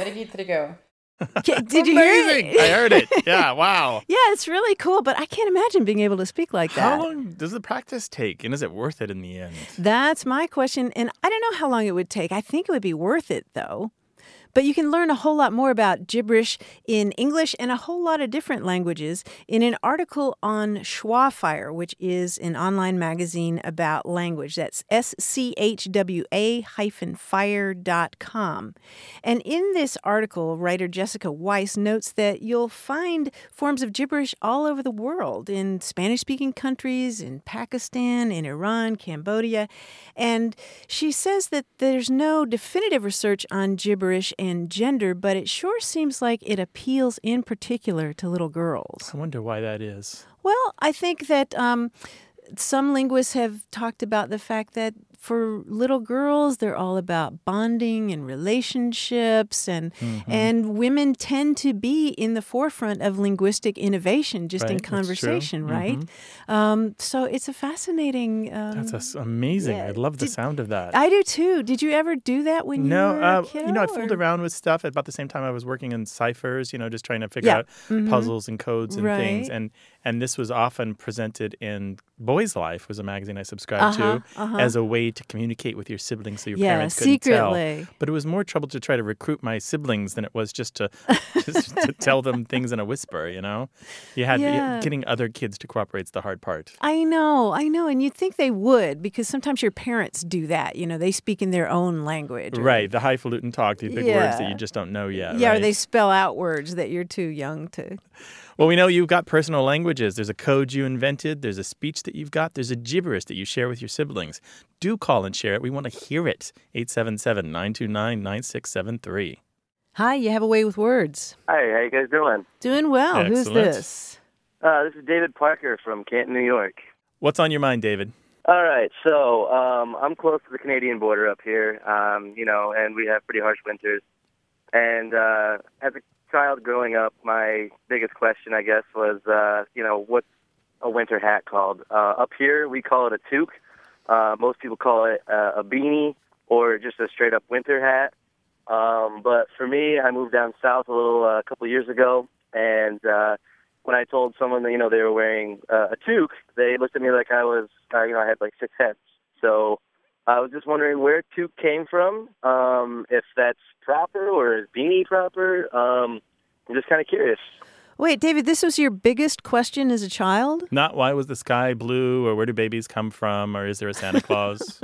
Did you hear Amazing. it? I heard it. Yeah, wow. Yeah, it's really cool, but I can't imagine being able to speak like that. How long does the practice take, and is it worth it in the end? That's my question, and I don't know how long it would take. I think it would be worth it, though. But you can learn a whole lot more about gibberish in English and a whole lot of different languages in an article on Schwafire, which is an online magazine about language. That's S C H W A hyphen fire dot com. And in this article, writer Jessica Weiss notes that you'll find forms of gibberish all over the world, in Spanish-speaking countries, in Pakistan, in Iran, Cambodia. And she says that there's no definitive research on gibberish and gender, but it sure seems like it appeals in particular to little girls. I wonder why that is. Well, I think that um, some linguists have talked about the fact that for little girls, they're all about bonding and relationships, and Mm-hmm. and women tend to be in the forefront of linguistic innovation, just in Right, that's true. conversation, right? Mhm. Um, so it's a fascinating. Um, That's a s- amazing. yeah. I love the Did- sound of that. I do too. Did you ever do that when no, you were uh, a kid? you know, I fooled or- around with stuff at about the same time I was working in ciphers, you know, just trying to figure Yeah. out Mhm. puzzles and codes and things. Right. And and this was often presented in Boys Life, was a magazine I subscribed Uh-huh, to, uh-huh. as a way to communicate with your siblings so your Yeah, parents couldn't tell. secretly. But it was more trouble to try to recruit my siblings than it was just to just to tell them things in a whisper, you know? You had Yeah. getting other kids to cooperate is the hard part. I know, I know. And you'd think they would, because sometimes your parents do that. You know, they speak in their own language. or- Right, the highfalutin talk, the big words that Yeah. you just don't know yet. Yeah, right? or they spell out words that you're too young to. Well, we know you've got personal languages. There's a code you invented. There's a speech that you've got. There's a gibberish that you share with your siblings. Do call and share it. We want to hear it. eight seven seven, nine two nine, nine six seven three. Hi, you have a way with words. Hi, how you guys doing? Doing well. Who's Excellent. this? Uh, this is David Parker from Canton, New York. What's on your mind, David? All right, so um, I'm close to the Canadian border up here, um, you know, and we have pretty harsh winters. And uh, as a child growing up, my biggest question, I guess, was, uh, you know, what's a winter hat called? Uh, up here, we call it a toque. Uh, most people call it uh, a beanie or just a straight-up winter hat. Um, but for me, I moved down south a little uh, a couple years ago, and uh, when I told someone that, you know, they were wearing uh, a toque, they looked at me like I was, uh, you know, I had like six heads. So I was just wondering where toque came from, um, if that's proper or is beanie proper. Um, I'm just kind of curious. Wait, David, this was your biggest question as a child? Not why was the sky blue or where do babies come from or is there a Santa Claus?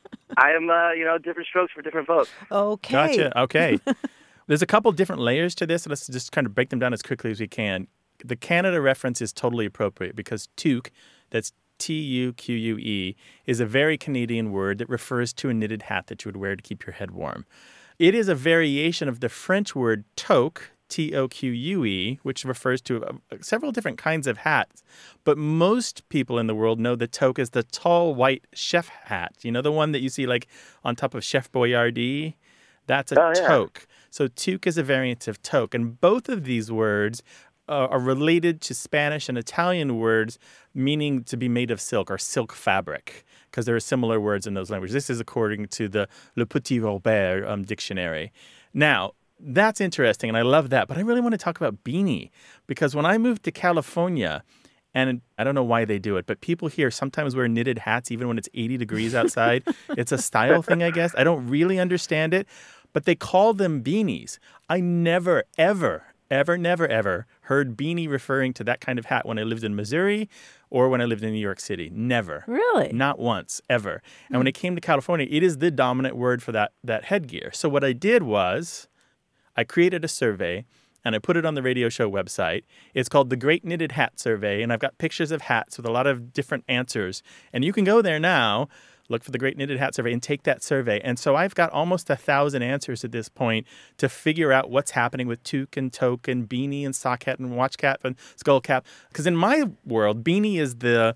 I am, uh, you know, different strokes for different folks. Okay. Gotcha. Okay. There's a couple different layers to this. Let's just kind of break them down as quickly as we can. The Canada reference is totally appropriate because toque, that's T U Q U E, is a very Canadian word that refers to a knitted hat that you would wear to keep your head warm. It is a variation of the French word toque, T O Q U E, which refers to uh, several different kinds of hats. But most people in the world know the toque as the tall white chef hat. You know, the one that you see like on top of Chef Boyardee? That's a Oh, yeah. toque. So toque is a variant of toque. And both of these words uh, are related to Spanish and Italian words meaning to be made of silk or silk fabric, because there are similar words in those languages. This is according to the Le Petit Robert um, dictionary. Now, that's interesting, and I love that. But I really want to talk about beanie, because when I moved to California, and I don't know why they do it, but people here sometimes wear knitted hats even when it's eighty degrees outside. It's a style thing, I guess. I don't really understand it, but they call them beanies. I never, ever, ever, never, ever heard beanie referring to that kind of hat when I lived in Missouri or when I lived in New York City. Never. Really? Not once, ever. And when it came to California, it is the dominant word for that, that headgear. So what I did was I created a survey and I put it on the radio show website. It's called the Great Knitted Hat Survey, and I've got pictures of hats with a lot of different answers. And you can go there now, look for the Great Knitted Hat Survey, and take that survey. And so I've got almost a thousand answers at this point to figure out what's happening with toque and toque and beanie and sock hat and watch cap and skull cap. Because in my world, beanie is the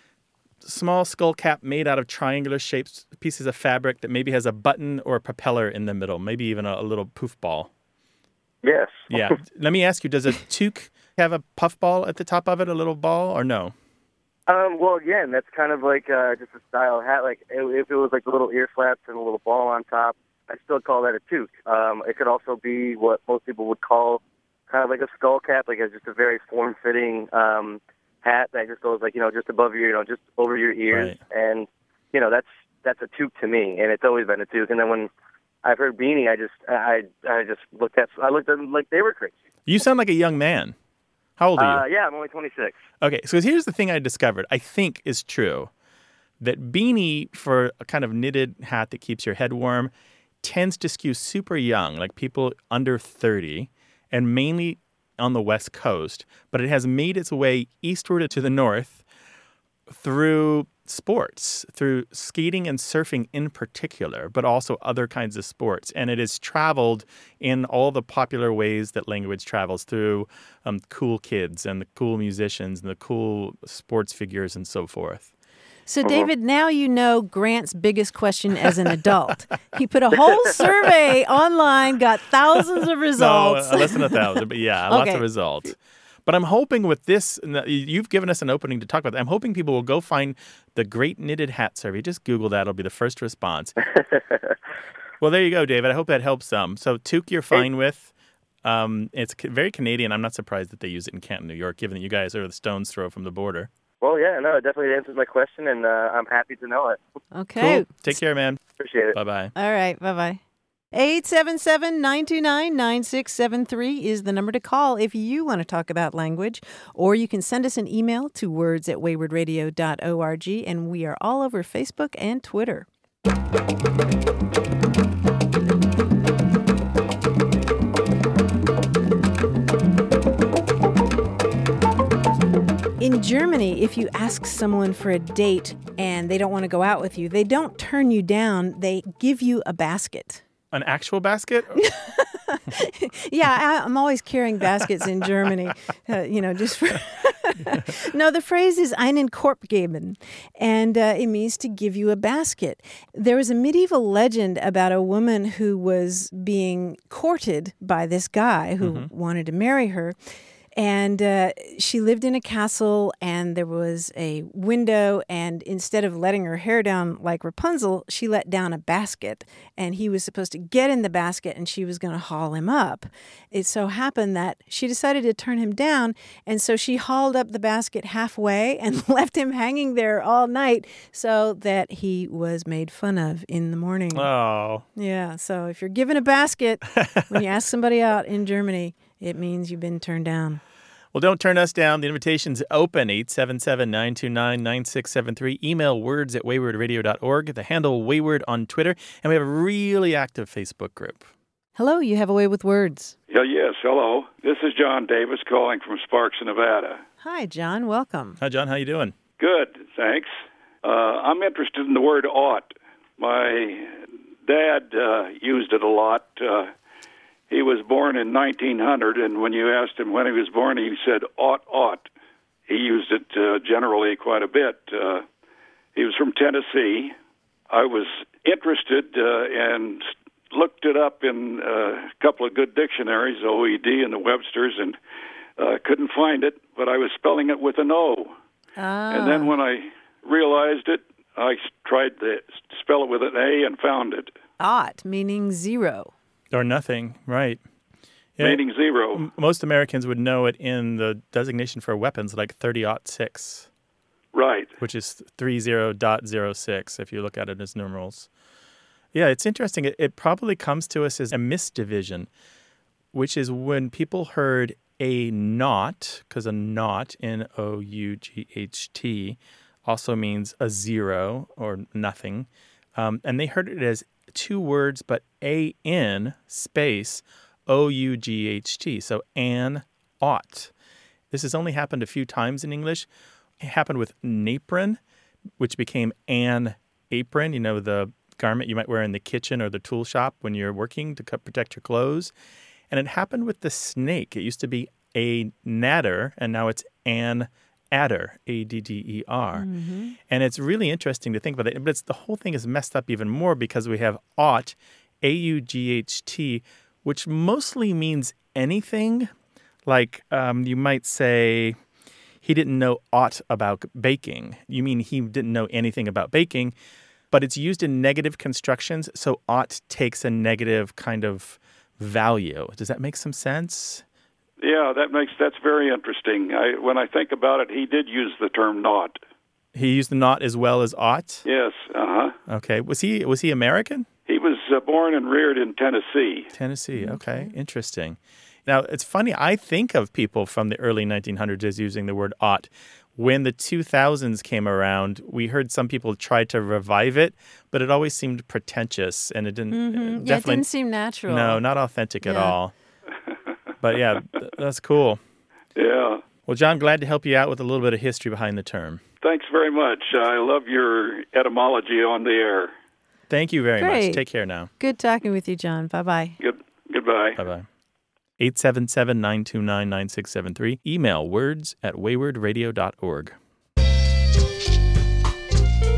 small skull cap made out of triangular shaped pieces of fabric that maybe has a button or a propeller in the middle, maybe even a, a little poof ball. Yes. Yeah. Let me ask you, does a toque have a puff ball at the top of it, a little ball, or no? Um, well, again, that's kind of like uh, just a style hat. Like if it was like the little ear flaps and a little ball on top, I still call that a toque. Um, it could also be what most people would call kind of like a skull cap, like it's just a very form-fitting um, hat that just goes like, you know, just above your, you know, just over your ears. Right. And, you know, that's that's a toque to me, and it's always been a toque. And then when I've heard beanie, I just I I just looked at I looked at them like they were crazy. You sound like a young man. How old are Uh, you? yeah, I'm only twenty-six. Okay, so here's the thing I discovered, I think is true, that beanie for a kind of knitted hat that keeps your head warm tends to skew super young, like people under thirty, and mainly on the West Coast, but it has made its way eastward to the north through sports, through skating and surfing in particular, but also other kinds of sports. And it has traveled in all the popular ways that language travels, through um, cool kids and the cool musicians and the cool sports figures and so forth. So, David, now you know Grant's biggest question as an adult. He put a whole survey online, got thousands of results. No, less than a thousand, but yeah, Okay. lots of results. But I'm hoping with this, you've given us an opening to talk about that. I'm hoping people will go find the Great Knitted Hat Survey. Just Google that. It'll be the first response. Well, there you go, David. I hope that helps some. So, toque you're fine with. Um, it's c- very Canadian. I'm not surprised that they use it in Canton, New York, given that you guys are the stone's throw from the border. Well, yeah, no, it definitely answers my question, and uh, I'm happy to know it. Okay. Cool. Take care, man. Appreciate it. Bye-bye. All right. Bye-bye. eight seven seven, nine two nine, nine six seven three is the number to call if you want to talk about language. Or you can send us an email to words at wayward radio dot org, and we are all over Facebook and Twitter. In Germany, if you ask someone for a date and they don't want to go out with you, they don't turn you down. They give you a basket. An actual basket? Yeah, I, I'm always carrying baskets in Germany, uh, you know, just for... No, the phrase is einen Korb geben, and uh, it means to give you a basket. There was a medieval legend about a woman who was being courted by this guy who mm-hmm. wanted to marry her. And uh, she lived in a castle, and there was a window, and instead of letting her hair down like Rapunzel, she let down a basket, and he was supposed to get in the basket, and she was going to haul him up. It so happened that she decided to turn him down, and so she hauled up the basket halfway and left him hanging there all night so that he was made fun of in the morning. Oh. Yeah, so if you're given a basket when you ask somebody out in Germany, it means you've been turned down. Well, don't turn us down. The invitation's open, eight seven seven, nine two nine, nine six seven three. Email words at wayward radio dot org. The handle Wayward on Twitter. And we have a really active Facebook group. Hello, you have a way with words. Yeah, yes, hello. This is John Davis calling from Sparks, Nevada. Hi, John. Welcome. Hi, John. How you doing? Good, thanks. Uh, I'm interested in the word ought. My dad uh, used it a lot. Uh, He was born in nineteen hundred, and when you asked him when he was born, he said, ought, ought. He used it uh, generally quite a bit. Uh, he was from Tennessee. I was interested uh, and looked it up in uh, a couple of good dictionaries, O E D and the Webster's, and uh, couldn't find it, but I was spelling it with an O. Ah. And then when I realized it, I tried to spell it with an A and found it. Ought, meaning zero. Or nothing, right. Yeah. Meaning zero. M- Most Americans would know it in the designation for weapons, like thirty aught six. Right. Which is thirty dot zero six, if you look at it as numerals. Yeah, it's interesting. It, it probably comes to us as a misdivision, which is when people heard a naught, because a naught, N O U G H T, also means a zero or nothing. Um, and they heard it as two words, but A N space O U G H T. So an ought. This has only happened a few times in English. It happened with napron, which became an apron, you know, the garment you might wear in the kitchen or the tool shop when you're working to protect your clothes. And it happened with the snake. It used to be a nadder, and now it's an adder, A D D E R. Mm-hmm. And it's really interesting to think about it. But it's, the whole thing is messed up even more because we have ought, A U G H T, which mostly means anything. Like um, you might say, he didn't know aught about baking. You mean he didn't know anything about baking, but it's used in negative constructions, so ought takes a negative kind of value. Does that make some sense? Yeah, that makes that's very interesting. I, when I think about it, he did use the term naught. He used the naught as well as ought? Yes, uh-huh. Okay. Was he was he American? He was uh, born and reared in Tennessee. Tennessee, okay. Interesting. Now, it's funny, I think of people from the early nineteen hundreds as using the word ought. When the two thousands came around, we heard some people try to revive it, but it always seemed pretentious, and it didn't... Mm-hmm. Definitely, yeah, it didn't seem natural. No, not authentic yeah. at all. But yeah, th- that's cool. Yeah. Well, John, glad to help you out with a little bit of history behind the term. Thanks very much. I love your etymology on the air. Thank you very Great. much. Take care now. Good talking with you, John. Bye-bye. Good. Goodbye. Bye-bye. eight seven seven, nine two nine, nine six seven three. Email words at wayward radio dot org.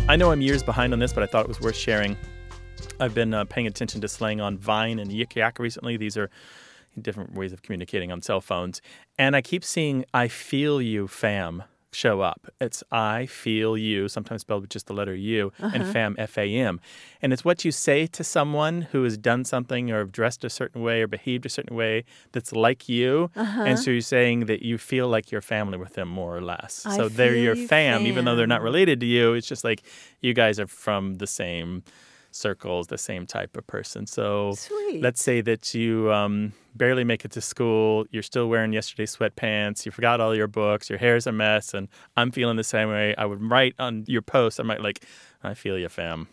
I know I'm years behind on this, but I thought it was worth sharing. I've been uh, paying attention to slang on Vine and Yik Yak recently. These are different ways of communicating on cell phones. And I keep seeing I feel you, fam, show up. It's I feel you, sometimes spelled with just the letter U, uh-huh. and fam, F A M. And it's what you say to someone who has done something or dressed a certain way or behaved a certain way that's like you. Uh-huh. And so you're saying that you feel like you're family with them, more or less. I so they're your you fam, fam, even though they're not related to you. It's just like you guys are from the same circles, the same type of person. So Sweet. Let's say that you um, barely make it to school, you're still wearing yesterday's sweatpants, you forgot all your books, your hair's a mess, and I'm feeling the same way. I would write on your post, I might like, I feel you, fam.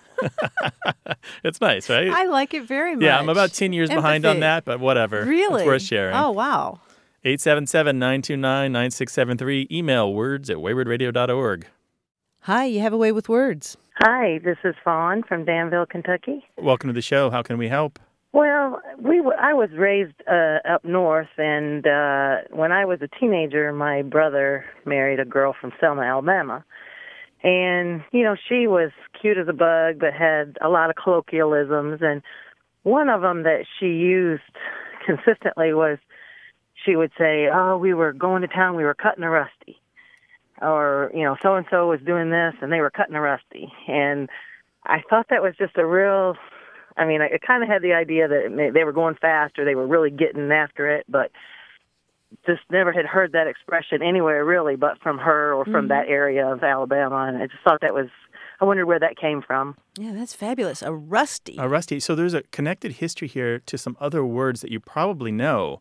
It's nice, right? I like it very much. Yeah, I'm about ten years Empathy. behind on that, but whatever. Really? It's worth sharing. Oh, wow. eight seven seven, nine two nine, nine six seven three. Email words at wayward radio dot org. Hi, you have a way with words. Hi, this is Fawn from Danville, Kentucky. Welcome to the show. How can we help? Well, we w- I was raised uh, up north, and uh, when I was a teenager, my brother married a girl from Selma, Alabama. And, you know, she was cute as a bug, but had a lot of colloquialisms. And one of them that she used consistently was she would say, oh, we were going to town, we were cutting a rusty. Or, you know, so-and-so was doing this, and they were cutting a rusty. And I thought that was just a real, I mean, I kind of had the idea that it may, they were going fast or they were really getting after it, but just never had heard that expression anywhere, really, but from her or from mm-hmm. that area of Alabama. And I just thought that was, I wondered where that came from. Yeah, that's fabulous. A rusty. A rusty. So there's a connected history here to some other words that you probably know.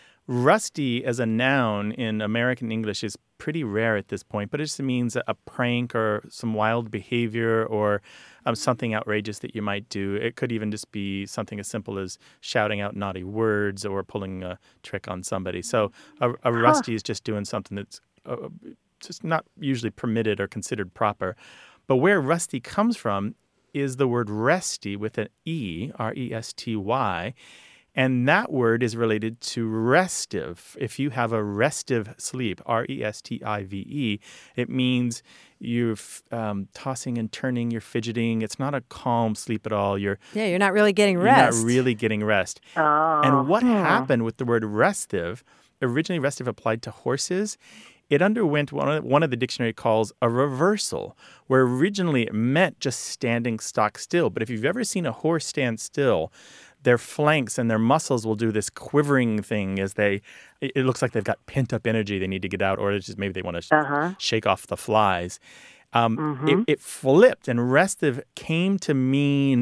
Rusty as a noun in American English is pretty rare at this point, but it just means a prank or some wild behavior or um, something outrageous that you might do. It could even just be something as simple as shouting out naughty words or pulling a trick on somebody. So a, a rusty huh. is just doing something that's uh, just not usually permitted or considered proper. But where rusty comes from is the word resty with an E, R E S T Y. And that word is related to restive. If you have a restive sleep, R E S T I V E, it means you're um, tossing and turning, you're fidgeting. It's not a calm sleep at all. You're Yeah, you're not really getting rest. You're not really getting rest. Oh. And what hmm. happened with the word restive, originally restive applied to horses, it underwent one of, one of the dictionary calls a reversal, where originally it meant just standing stock still. But if you've ever seen a horse stand still, their flanks and their muscles will do this quivering thing as they, it looks like they've got pent-up energy they need to get out, or it's just maybe they want to uh-huh. shake off the flies. Um, mm-hmm. it, it flipped, and restive came to mean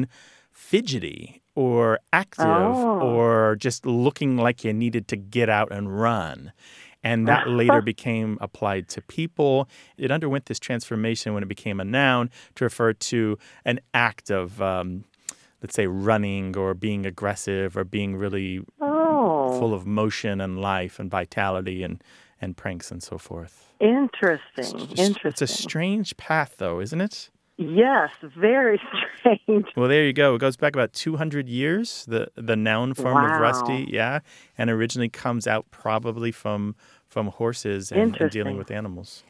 fidgety or active oh. or just looking like you needed to get out and run. And that later became applied to people. It underwent this transformation when it became a noun to refer to an act of, um, let's say, running or being aggressive or being really oh. full of motion and life and vitality and, and pranks and so forth. Interesting. It's just, Interesting. It's a strange path, though, isn't it? Yes, very strange. Well, there you go. It goes back about two hundred years, the the noun form wow. of rusty, yeah, and originally comes out probably from from horses and, and dealing with animals.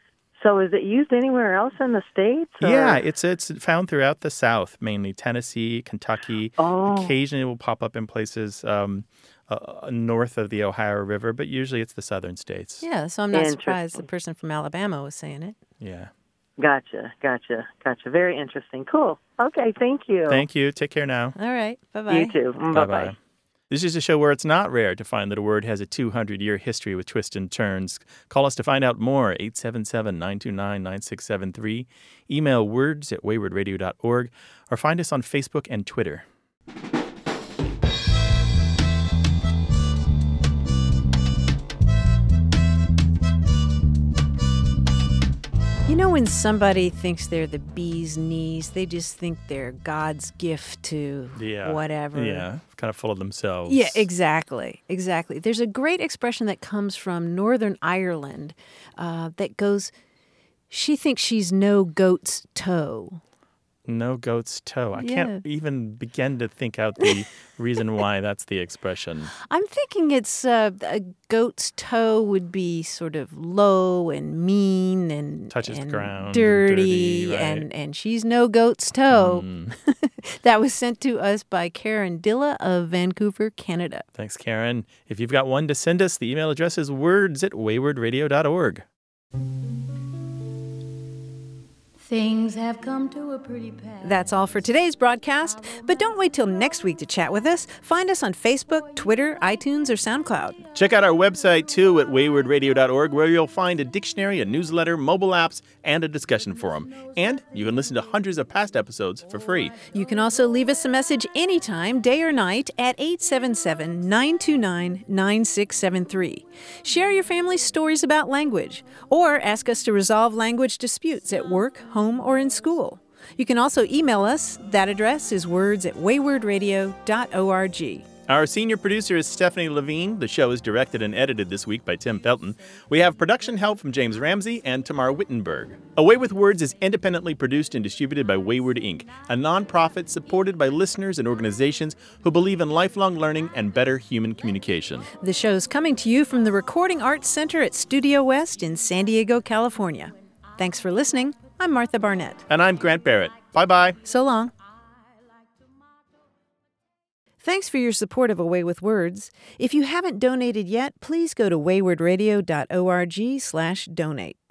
So is it used anywhere else in the States? Or? Yeah, it's it's found throughout the South, mainly Tennessee, Kentucky. Oh. Occasionally it will pop up in places um, uh, north of the Ohio River, but usually it's the southern states. Yeah, so I'm not surprised the person from Alabama was saying it. Yeah. Gotcha, gotcha, gotcha. Very interesting. Cool. Okay, thank you. Thank you. Take care now. All right. Bye-bye. You too. Mm, Bye-bye. bye-bye. This is a show where it's not rare to find that a word has a two hundred year history with twists and turns. Call us to find out more, eight seven seven, nine two nine, nine six seven three. Email words at wayward radio dot org or find us on Facebook and Twitter. You know, when somebody thinks they're the bee's knees, they just think they're God's gift to yeah. whatever. Yeah, kind of full of themselves. Yeah, exactly, exactly. There's a great expression that comes from Northern Ireland uh, that goes, she thinks she's no goat's toe. No goat's toe. I Yeah. can't even begin to think out the reason why that's the expression. I'm thinking it's uh, a goat's toe would be sort of low and mean and Touches the and ground and dirty, dirty, right. and and she's no goat's toe. Mm. That was sent to us by Karen Dilla of Vancouver, Canada. Thanks, Karen. If you've got one to send us, the email address is words at wayward radio dot org. Things have come to a pretty pass. That's all for today's broadcast, but don't wait till next week to chat with us. Find us on Facebook, Twitter, iTunes, or SoundCloud. Check out our website, too, at wayward radio dot org, where you'll find a dictionary, a newsletter, mobile apps, and a discussion forum. And you can listen to hundreds of past episodes for free. You can also leave us a message anytime, day or night, at eight seven seven, nine two nine, nine six seven three. Share your family's stories about language, or ask us to resolve language disputes at work, home, or in school. You can also email us. That address is words at wayward radio dot org. Our senior producer is Stephanie Levine. The show is directed and edited this week by Tim Felton. We have production help from James Ramsey and Tamar Wittenberg. Away with Words is independently produced and distributed by Wayward Incorporated, a nonprofit supported by listeners and organizations who believe in lifelong learning and better human communication. The show's coming to you from the Recording Arts Center at Studio West in San Diego, California. Thanks for listening. I'm Martha Barnett. And I'm Grant Barrett. Bye-bye. So long. Thanks for your support of Away with Words. If you haven't donated yet, please go to wayward radio dot org slash donate.